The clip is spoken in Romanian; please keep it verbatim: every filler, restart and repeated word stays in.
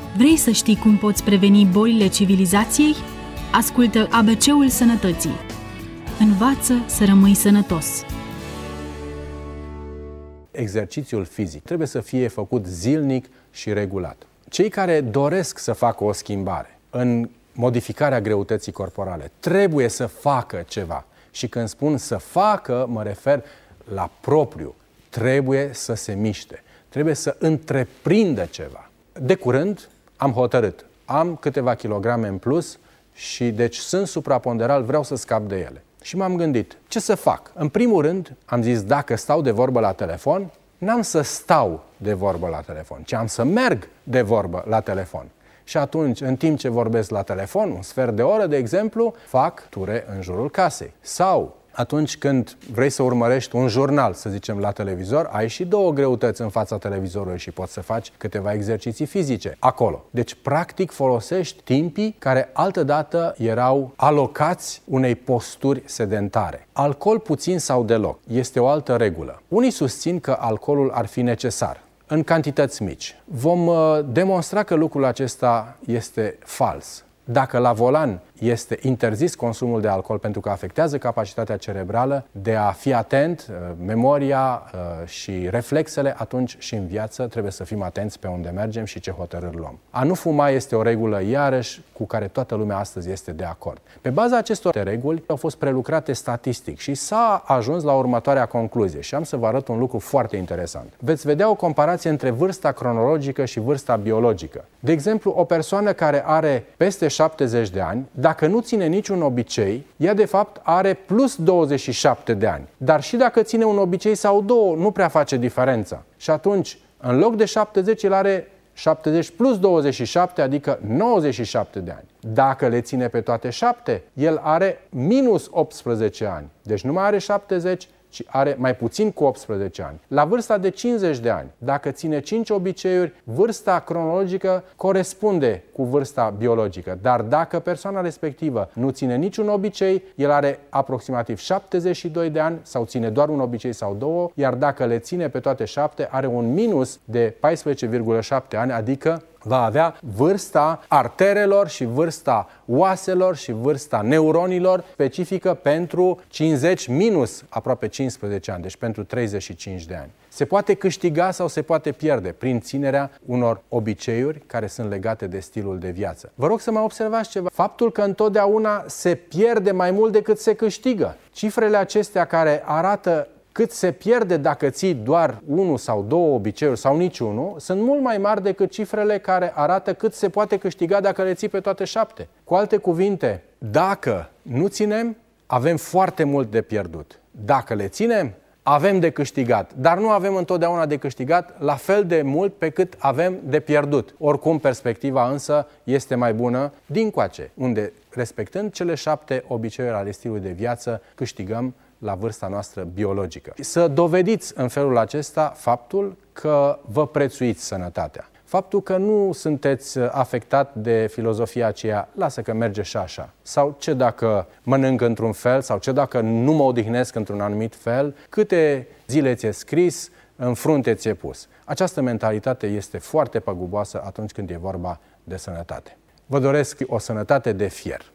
Vrei să știi cum poți preveni bolile civilizației? Ascultă A B C-ul Sănătății. Învață să rămâi sănătos. Exercițiul fizic trebuie să fie făcut zilnic și regulat. Cei care doresc să facă o schimbare în modificarea greutății corporale trebuie să facă ceva. Și când spun să facă, mă refer la propriu. Trebuie să se miște. Trebuie să întreprindă ceva. De curând am hotărât. Am câteva kilograme în plus și deci sunt supraponderal, vreau să scap de ele. Și m-am gândit, ce să fac? În primul rând, am zis, dacă stau de vorbă la telefon, n-am să stau de vorbă la telefon, ci am să merg de vorbă la telefon. Și atunci, în timp ce vorbesc la telefon, un sfert de oră, de exemplu, fac ture în jurul casei. Sau atunci când vrei să urmărești un jurnal, să zicem, la televizor, ai și două greutăți în fața televizorului și poți să faci câteva exerciții fizice acolo. Deci, practic, folosești timpii care altădată erau alocați unei posturi sedentare. Alcool puțin sau deloc este o altă regulă. Unii susțin că alcoolul ar fi necesar în cantități mici. Vom uh, demonstra că lucrul acesta este fals. Dacă la volan este interzis consumul de alcool pentru că afectează capacitatea cerebrală de a fi atent, memoria și reflexele, atunci și în viață trebuie să fim atenți pe unde mergem și ce hotărâri luăm. A nu fuma este o regulă, iarăși, cu care toată lumea astăzi este de acord. Pe baza acestor reguli au fost prelucrate statistic și s-a ajuns la următoarea concluzie și am să vă arăt un lucru foarte interesant. Veți vedea o comparație între vârsta cronologică și vârsta biologică. De exemplu, o persoană care are peste șaptezeci de ani, dacă nu ține niciun obicei, ea de fapt are plus douăzeci și șapte de ani. Dar și dacă ține un obicei sau două, nu prea face diferența. Și atunci, în loc de șaptezeci, el are șaptezeci plus douăzeci și șapte, adică nouăzeci și șapte de ani. Dacă le ține pe toate șapte, el are minus optsprezece ani. Deci nu mai are șaptezeci, ci are mai puțin cu optsprezece ani. La vârsta de cincizeci de ani, dacă ține cinci obiceiuri, vârsta cronologică corespunde cu vârsta biologică. Dar dacă persoana respectivă nu ține niciun obicei, el are aproximativ șaptezeci și doi de ani sau ține doar un obicei sau două, iar dacă le ține pe toate șapte, are un minus de paisprezece virgulă șapte ani, adică va avea vârsta arterelor și vârsta oaselor și vârsta neuronilor specifică pentru cincizeci minus aproape cincisprezece ani, deci pentru treizeci și cinci de ani. Se poate câștiga sau se poate pierde prin ținerea unor obiceiuri care sunt legate de stilul de viață. Vă rog să mai observați ceva. Faptul că întotdeauna se pierde mai mult decât se câștigă. Cifrele acestea care arată cât se pierde dacă ții doar unul sau două obiceiuri sau niciunul, sunt mult mai mari decât cifrele care arată cât se poate câștiga dacă le ții pe toate șapte. Cu alte cuvinte, dacă nu ținem, avem foarte mult de pierdut. Dacă le ținem, avem de câștigat, dar nu avem întotdeauna de câștigat la fel de mult pe cât avem de pierdut. Oricum, perspectiva însă este mai bună dincoace, unde, respectând cele șapte obiceiuri ale stilului de viață, câștigăm la vârsta noastră biologică. Să dovediți în felul acesta faptul că vă prețuiți sănătatea. Faptul că nu sunteți afectat de filozofia aceea, lasă că merge și așa. Sau ce dacă mănânc într-un fel, sau ce dacă nu mă odihnesc într-un anumit fel, câte zile ți-e scris, în frunte ți-e pus. Această mentalitate este foarte păguboasă atunci când e vorba de sănătate. Vă doresc o sănătate de fier.